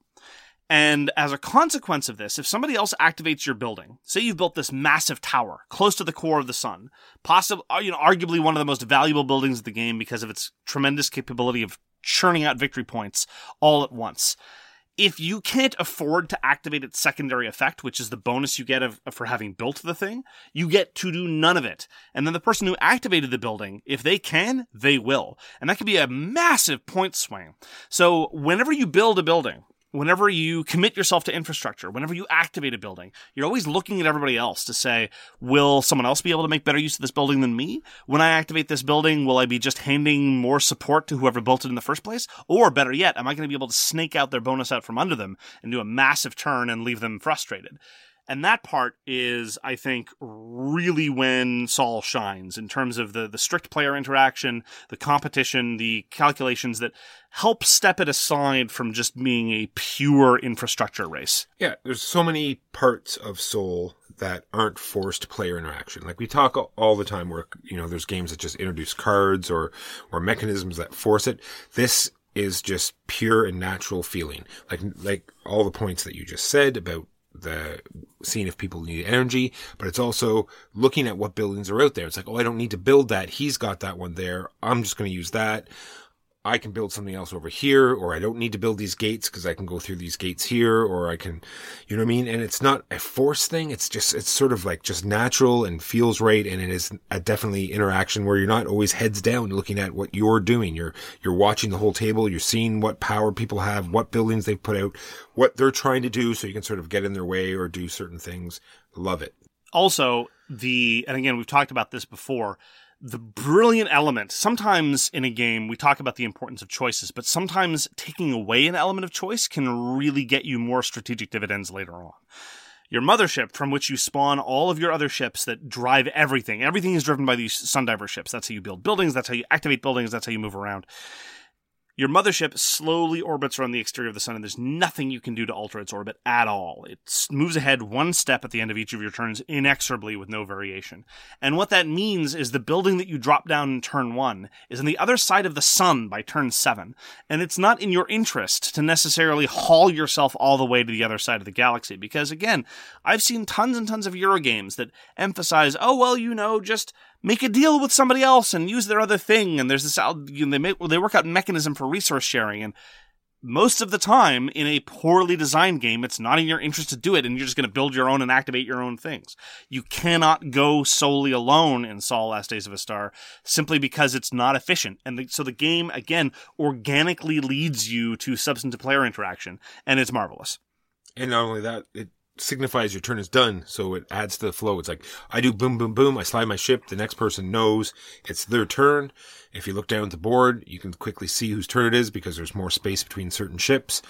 And as a consequence of this, if somebody else activates your building, say you've built this massive tower close to the core of the sun, arguably one of the most valuable buildings of the game because of its tremendous capability of churning out victory points all at once. If you can't afford to activate its secondary effect, which is the bonus you get for having built the thing, you get to do none of it. And then the person who activated the building, if they can, they will. And that could be a massive point swing. So whenever you build a building, whenever you commit yourself to infrastructure, whenever you activate a building, you're always looking at everybody else to say, will someone else be able to make better use of this building than me? When I activate this building, will I be just handing more support to whoever built it in the first place? Or better yet, am I going to be able to snake out their bonus out from under them and do a massive turn and leave them frustrated? And that part is, I think, really when Sol shines in terms of the strict player interaction, the competition, the calculations that help step it aside from just being a pure infrastructure race. Yeah, there's so many parts of Sol that aren't forced player interaction. Like we talk all the time where, there's games that just introduce cards or mechanisms that force it. This is just pure and natural feeling. Like all the points that you just said about the seeing if people need energy, but it's also looking at what buildings are out there. It's like, I don't need to build that. He's got that one there. I'm just going to use that. I can build something else over here, or I don't need to build these gates because I can go through these gates here, or I can, you know what I mean? And it's not a force thing. It's sort of like just natural and feels right. And it is a definitely interaction where you're not always heads down looking at what you're doing. You're watching the whole table. You're seeing what power people have, what buildings they've put out, what they're trying to do. So you can sort of get in their way or do certain things. Love it. Also, and again, we've talked about this before, the brilliant element, sometimes in a game we talk about the importance of choices, but sometimes taking away an element of choice can really get you more strategic dividends later on. Your mothership, from which you spawn all of your other ships that drive everything. Everything is driven by these Sundiver ships. That's how you build buildings, that's how you activate buildings, that's how you move around. Your mothership slowly orbits around the exterior of the sun, and there's nothing you can do to alter its orbit at all. It moves ahead one step at the end of each of your turns, inexorably with no variation. And what that means is the building that you drop down in turn 1 is on the other side of the sun by turn 7. And it's not in your interest to necessarily haul yourself all the way to the other side of the galaxy. Because, again, I've seen tons and tons of Eurogames that emphasize, just make a deal with somebody else and use their other thing. And there's this, they work out a mechanism for resource sharing. And most of the time, in a poorly designed game, it's not in your interest to do it, and you're just going to build your own and activate your own things. You cannot go solely alone in Sol: Last Days of a Star, simply because it's not efficient. And so the game, again, organically leads you to substantive player interaction, and it's marvelous. And not only that, it signifies your turn is done, so it adds to the flow. It's like, I do boom, boom, boom, I slide my ship, the next person knows it's their turn. If you look down at the board, you can quickly see whose turn it is because there's more space between certain ships.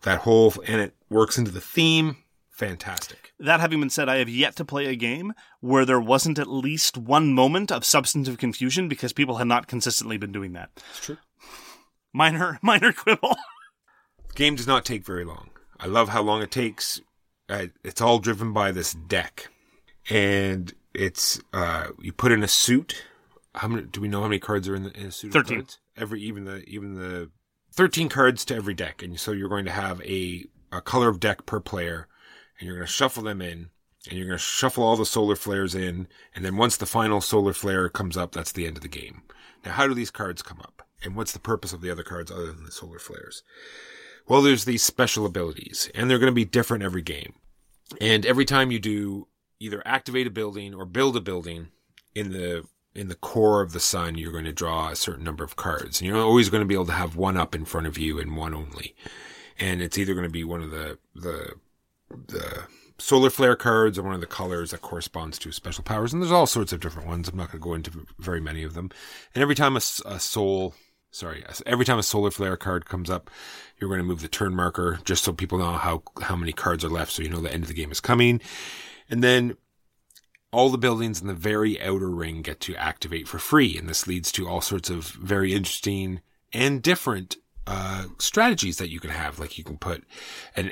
And it works into the theme. Fantastic. That having been said, I have yet to play a game where there wasn't at least one moment of substantive confusion because people had not consistently been doing that. It's true. Minor quibble. The game does not take very long. I love how long it takes. It's all driven by this deck, and it's you put in a suit. How many? Do we know how many cards are in a suit? 13. Of cards? Even the 13 cards to every deck, and so you're going to have a color of deck per player, and you're going to shuffle them in, and you're going to shuffle all the solar flares in, and then once the final solar flare comes up, that's the end of the game. Now, how do these cards come up, and what's the purpose of the other cards other than the solar flares? Well, there's these special abilities, and they're going to be different every game. And every time you do either activate a building or build a building in the core of the sun, you're going to draw a certain number of cards. And you're always going to be able to have one up in front of you and one only. And it's either going to be one of the solar flare cards or one of the colors that corresponds to special powers. And there's all sorts of different ones. I'm not going to go into very many of them. And every time every time a solar flare card comes up, you're going to move the turn marker just so people know how many cards are left, so you know the end of the game is coming. And then all the buildings in the very outer ring get to activate for free, and this leads to all sorts of very interesting and different strategies that you can have. Like you can put an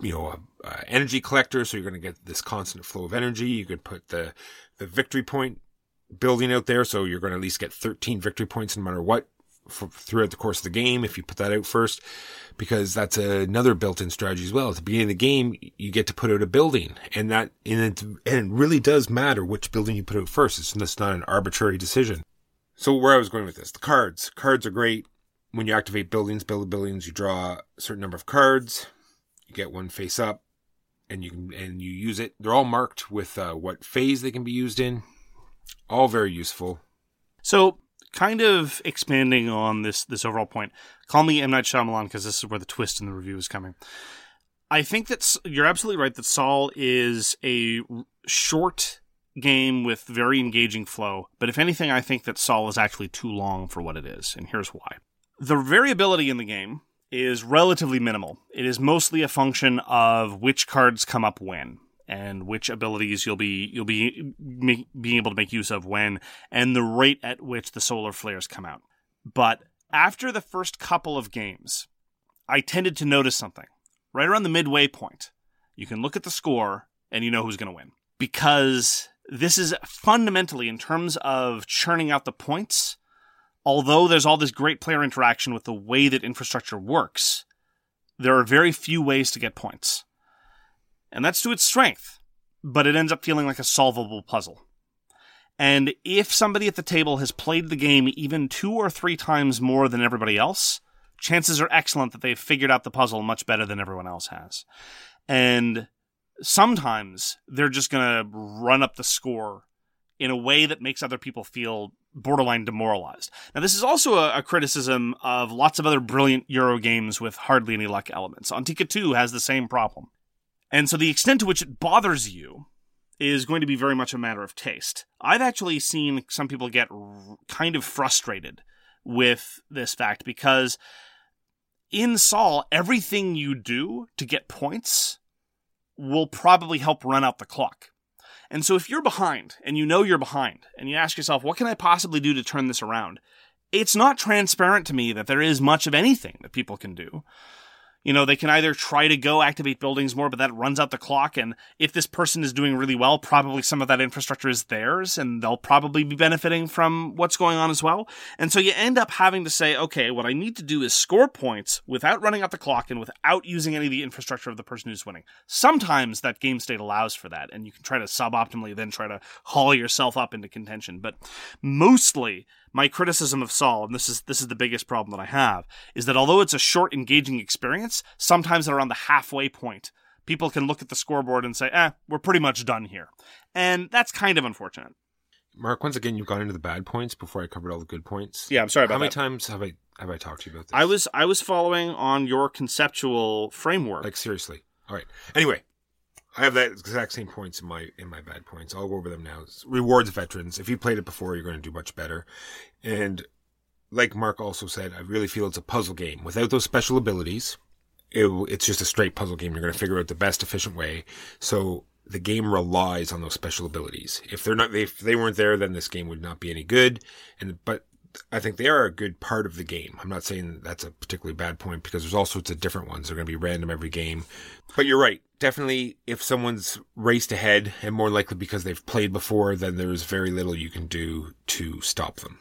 energy collector, so you're going to get this constant flow of energy. You could put the victory point building out there, so you're going to at least get 13 victory points no matter what throughout the course of the game if you put that out first, because that's another built-in strategy as well. At the beginning of the game, you get to put out a building, and it really does matter which building you put out first. It's not an arbitrary decision. So where I was going with this, the cards are great. When you activate buildings, you draw a certain number of cards. You get one face up, and you use it. They're all marked with what phase they can be used in. All very useful. So, kind of expanding on this overall point, call me M. Night Shyamalan because this is where the twist in the review is coming. I think that you're absolutely right that Sol is a short game with very engaging flow, but if anything, I think that Sol is actually too long for what it is, and here's why. The variability in the game is relatively minimal. It is mostly a function of which cards come up when, and which abilities you'll be being able to make use of when, and the rate at which the solar flares come out. But after the first couple of games, I tended to notice something. Right around the midway point, you can look at the score and you know who's going to win. Because this is fundamentally, in terms of churning out the points, although there's all this great player interaction with the way that infrastructure works, there are very few ways to get points. And that's to its strength, but it ends up feeling like a solvable puzzle. And if somebody at the table has played the game even 2 or 3 times more than everybody else, chances are excellent that they've figured out the puzzle much better than everyone else has. And sometimes they're just going to run up the score in a way that makes other people feel borderline demoralized. Now, this is also a criticism of lots of other brilliant Euro games with hardly any luck elements. Antica 2 has the same problem. And so the extent to which it bothers you is going to be very much a matter of taste. I've actually seen some people get kind of frustrated with this fact because in Sol, everything you do to get points will probably help run out the clock. And so if you're behind, and you know you're behind, and you ask yourself, what can I possibly do to turn this around? It's not transparent to me that there is much of anything that people can do. You know, they can either try to go activate buildings more, but that runs out the clock. And if this person is doing really well, probably some of that infrastructure is theirs, and they'll probably be benefiting from what's going on as well. And so you end up having to say, okay, what I need to do is score points without running out the clock and without using any of the infrastructure of the person who's winning. Sometimes that game state allows for that, and you can try to suboptimally then try to haul yourself up into contention. But mostly, my criticism of Sol, and this is the biggest problem that I have, is that although it's a short, engaging experience, sometimes around the halfway point, people can look at the scoreboard and say, we're pretty much done here. And that's kind of unfortunate. Mark, once again, you've gone into the bad points before I covered all the good points. Yeah, I'm sorry about that. How many times have I talked to you about this? I was following on your conceptual framework. Like, seriously. All right. Anyway, I have that exact same points in my bad points. I'll go over them now. Rewards veterans. If you played it before, you're going to do much better. And like Mark also said, I really feel it's a puzzle game. Without those special abilities, it's just a straight puzzle game. You're going to figure out the best efficient way. So the game relies on those special abilities. If they weren't there, then this game would not be any good. But I think they are a good part of the game. I'm not saying that's a particularly bad point, because there's all sorts of different ones. They're going to be random every game. But you're right. Definitely, if someone's raced ahead, and more likely because they've played before, then there's very little you can do to stop them.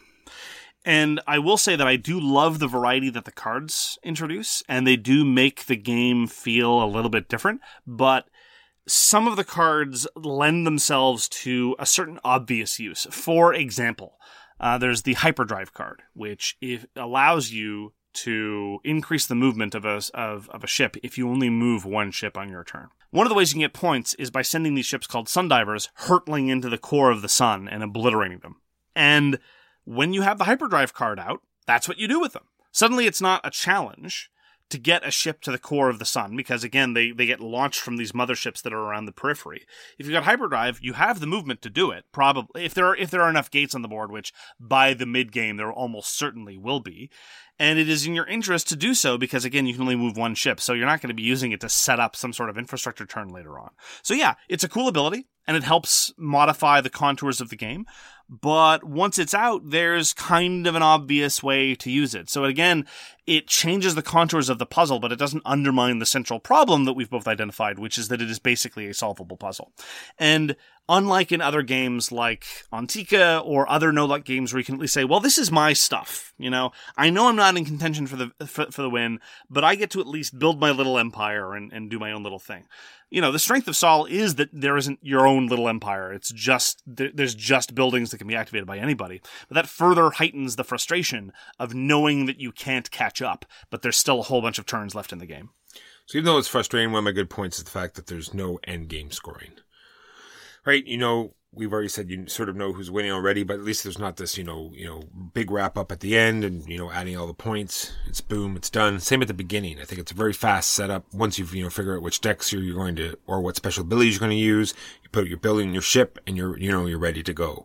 And I will say that I do love the variety that the cards introduce, and they do make the game feel a little bit different, but some of the cards lend themselves to a certain obvious use. For example, there's the Hyperdrive card, which allows you to increase the movement of a ship if you only move one ship on your turn. One of the ways you can get points is by sending these ships called Sundivers hurtling into the core of the sun and obliterating them. And when you have the Hyperdrive card out, that's what you do with them. Suddenly it's not a challenge to get a ship to the core of the sun, because again, they get launched from these motherships that are around the periphery. If you've got Hyperdrive, you have the movement to do it, probably, if there are enough gates on the board, which by the mid-game there almost certainly will be. And it is in your interest to do so because, again, you can only move one ship, so you're not going to be using it to set up some sort of infrastructure turn later on. So yeah, it's a cool ability, and it helps modify the contours of the game. But once it's out, there's kind of an obvious way to use it. So again, it changes the contours of the puzzle, but it doesn't undermine the central problem that we've both identified, which is that it is basically a solvable puzzle. And unlike in other games like Antica or other no-luck games where you can at least say, well, this is my stuff. You know I'm not in contention for the win, but I get to at least build my little empire and do my own little thing. You know, the strength of Sol is that there isn't your own little empire. It's just, there's just buildings that can be activated by anybody. But that further heightens the frustration of knowing that you can't catch up, but there's still a whole bunch of turns left in the game. So even though it's frustrating, one of my good points is the fact that there's no end game scoring. Right? You know, we've already said you sort of know who's winning already, but at least there's not this, big wrap up at the end and, adding all the points. It's boom, it's done. Same at the beginning. I think it's a very fast setup. Once you've, figure out which decks you're going to, or what special abilities you're going to use, you put your building in your ship and you're ready to go.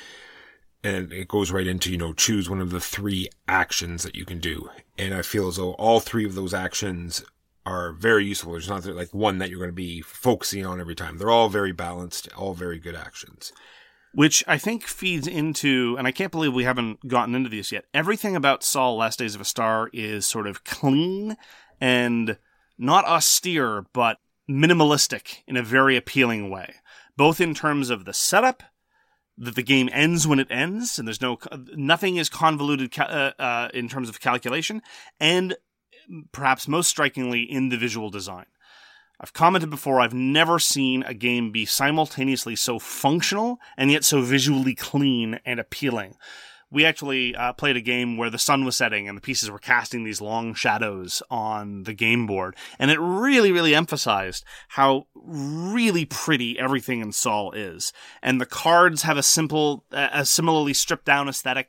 And it goes right into, choose one of the 3 actions that you can do. And I feel as though all 3 of those actions are very useful. There's not like one that you're going to be focusing on every time. They're all very balanced, all very good actions. Which I think feeds into, and I can't believe we haven't gotten into this yet, everything about Sol Last Days of a Star is sort of clean and not austere, but minimalistic in a very appealing way. Both in terms of the setup, that the game ends when it ends, and there's nothing is convoluted in terms of calculation, and perhaps most strikingly in the visual design. I've commented before, I've never seen a game be simultaneously so functional and yet so visually clean and appealing. We actually played a game where the sun was setting and the pieces were casting these long shadows on the game board, and it really, really emphasized how really pretty everything in Sol is. And the cards have a similarly stripped down aesthetic.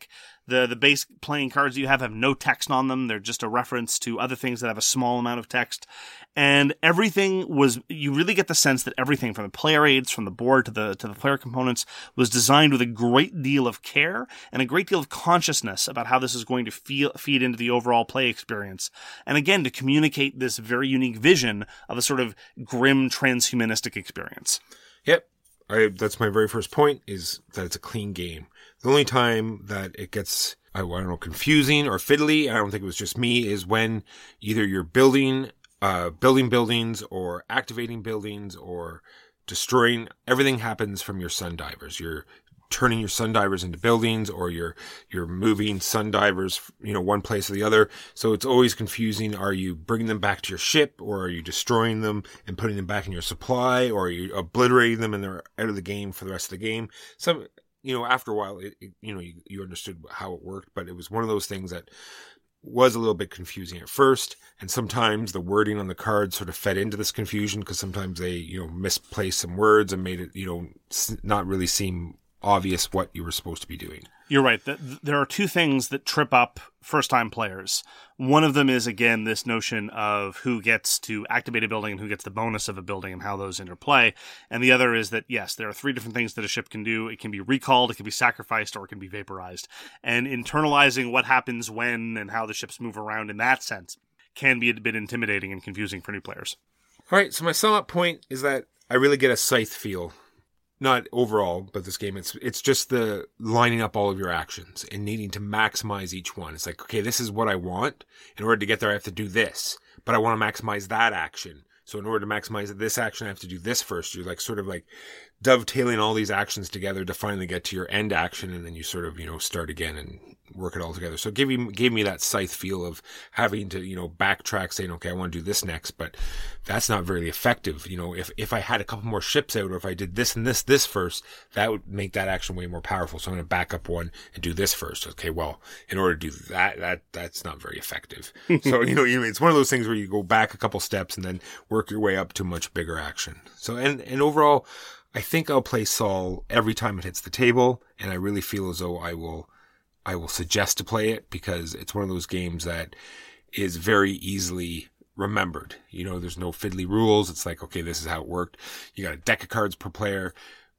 The base playing cards you have no text on them. They're just a reference to other things that have a small amount of text. And everything was, you really get the sense that everything from the player aids, from the board to the player components, was designed with a great deal of care and a great deal of consciousness about how this is going to feed into the overall play experience. And again, to communicate this very unique vision of a sort of grim transhumanistic experience. Yep. That's my very first point, is that it's a clean game. The only time that it gets, I don't know, confusing or fiddly, I don't think it was just me, is when either you're building buildings or activating buildings or destroying. Everything happens from your sun divers. You're turning your sun divers into buildings, or you're moving sun divers, one place or the other. So it's always confusing. Are you bringing them back to your ship, or are you destroying them and putting them back in your supply, or are you obliterating them and they're out of the game for the rest of the game? Some, after a while, you understood how it worked, but it was one of those things that was a little bit confusing at first. And sometimes the wording on the cards sort of fed into this confusion, because sometimes they, misplaced some words and made it, not really seem obvious what you were supposed to be doing. You're right. There are two things that trip up first-time players. One of them is, again, this notion of who gets to activate a building and who gets the bonus of a building and how those interplay. And the other is that, yes, there are three different things that a ship can do. It can be recalled, it can be sacrificed, or it can be vaporized. And internalizing what happens when and how the ships move around in that sense can be a bit intimidating and confusing for new players. All right, so my sum-up point is that I really get a Scythe feel. Not overall, but this game, it's just the lining up all of your actions and needing to maximize each one. It's like, okay, this is what I want. In order to get there, I have to do this, but I want to maximize that action. So in order to maximize this action, I have to do this first. You're sort of dovetailing all these actions together to finally get to your end action. And then you sort of, start again and work it all together. So it gave me that Scythe feel of having to, backtrack, saying, okay, I want to do this next, but that's not very effective. If I had a couple more ships out, or if I did this and this first, that would make that action way more powerful. So I'm going to back up one and do this first. Okay, well, in order to do that's not very effective. So, it's one of those things where you go back a couple steps and then work your way up to much bigger action. So, and overall, I think I'll play Sol every time it hits the table, and I really feel as though I will suggest to play it, because it's one of those games that is very easily remembered. There's no fiddly rules. It's like, okay, this is how it worked. You got a deck of cards per player,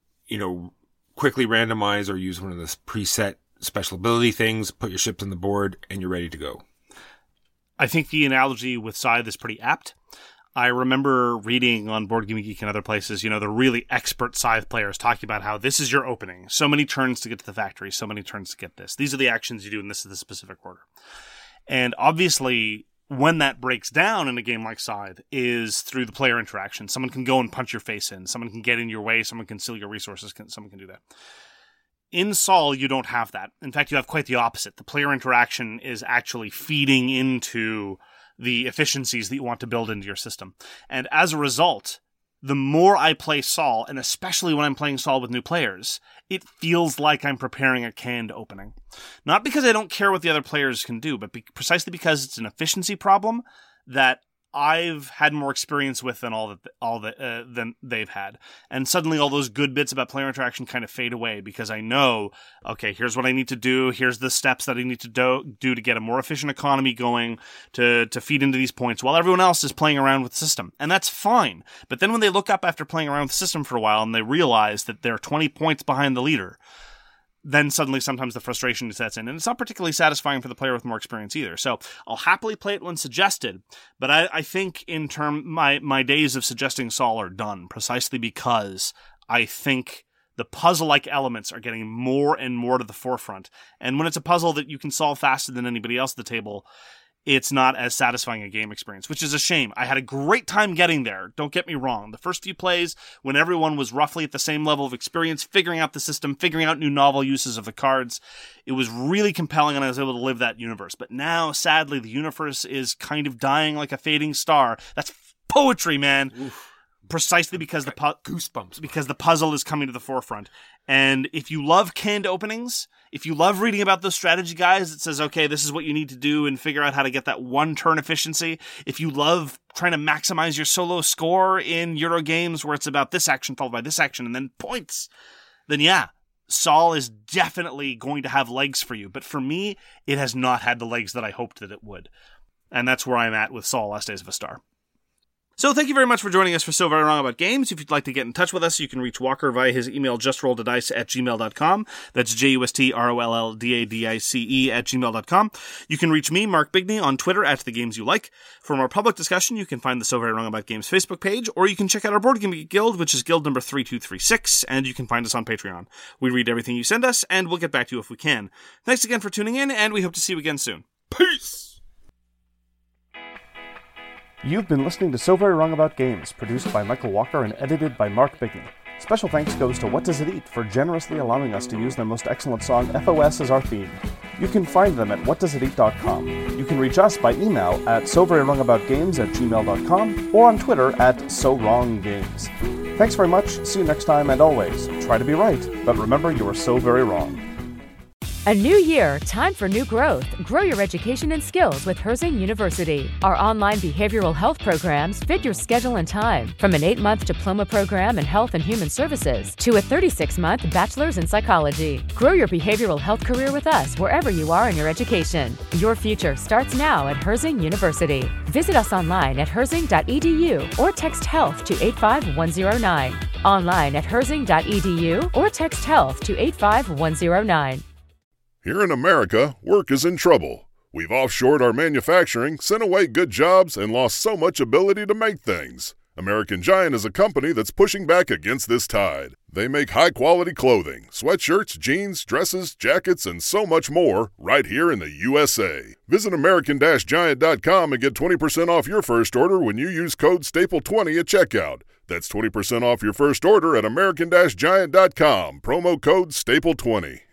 quickly randomize or use one of the preset special ability things, put your ships on the board, and you're ready to go. I think the analogy with Scythe is pretty apt. I remember reading on Board Game Geek and other places, the really expert Scythe players talking about how this is your opening. So many turns to get to the factory, so many turns to get this. These are the actions you do, and this is the specific order. And obviously, when that breaks down in a game like Scythe is through the player interaction. Someone can go and punch your face in. Someone can get in your way. Someone can steal your resources. Someone can do that. In Sol, you don't have that. In fact, you have quite the opposite. The player interaction is actually feeding into the efficiencies that you want to build into your system. And as a result, the more I play Sol, and especially when I'm playing Sol with new players, it feels like I'm preparing a canned opening. Not because I don't care what the other players can do, but precisely because it's an efficiency problem that I've had more experience with than than they've had. And suddenly all those good bits about player interaction kind of fade away, because I know, okay, here's what I need to do. Here's the steps that I need to do to get a more efficient economy going, to feed into these points, while everyone else is playing around with the system. And that's fine. But then when they look up after playing around with the system for a while and they realize that they're 20 points behind the leader, then suddenly sometimes the frustration sets in. And it's not particularly satisfying for the player with more experience either. So I'll happily play it when suggested, but I think my days of suggesting Sol are done, precisely because I think the puzzle-like elements are getting more and more to the forefront. And when it's a puzzle that you can solve faster than anybody else at the table, it's not as satisfying a game experience, which is a shame. I had a great time getting there. Don't get me wrong. The first few plays, when everyone was roughly at the same level of experience, figuring out the system, figuring out new novel uses of the cards, it was really compelling, and I was able to live that universe. But now, sadly, the universe is kind of dying like a fading star. That's poetry, man. Oof. Precisely because goosebumps, because the puzzle is coming to the forefront. And if you love canned openings, if you love reading about those strategy guides that says, okay, this is what you need to do and figure out how to get that one turn efficiency, if you love trying to maximize your solo score in Euro games where it's about this action followed by this action and then points, then yeah, Saul is definitely going to have legs for you, but for me, it has not had the legs that I hoped that it would. And that's where I'm at with Saul Last Days of a Star. So thank you very much for joining us for So Very Wrong About Games. If you'd like to get in touch with us, you can reach Walker via his email justrolledadice@gmail.com. That's justrolledadice@gmail.com. You can reach me, Mark Bigney, on Twitter @TheGamesYouLike. For more public discussion, you can find the So Very Wrong About Games Facebook page, or you can check out our Board Game Geek Guild, which is guild number 3236, and you can find us on Patreon. We read everything you send us, and we'll get back to you if we can. Thanks again for tuning in, and we hope to see you again soon. Peace! You've been listening to So Very Wrong About Games, produced by Michael Walker and edited by Mark Bigney. Special thanks goes to What Does It Eat for generously allowing us to use their most excellent song, FOS, as our theme. You can find them at whatdoesiteat.com. You can reach us by email at soverywrongaboutgames@gmail.com or on Twitter @SoWrongGames. Thanks very much, see you next time, and always, try to be right, but remember you are so very wrong. A new year, time for new growth. Grow your education and skills with Herzing University. Our online behavioral health programs fit your schedule and time, from an 8-month diploma program in health and human services to a 36-month bachelor's in psychology. Grow your behavioral health career with us wherever you are in your education. Your future starts now at Herzing University. Visit us online at herzing.edu or text health to 85109. Online at herzing.edu or text health to 85109. Here in America, work is in trouble. We've offshored our manufacturing, sent away good jobs, and lost so much ability to make things. American Giant is a company that's pushing back against this tide. They make high-quality clothing, sweatshirts, jeans, dresses, jackets, and so much more right here in the USA. Visit American-Giant.com and get 20% off your first order when you use code STAPLE20 at checkout. That's 20% off your first order at American-Giant.com, promo code STAPLE20.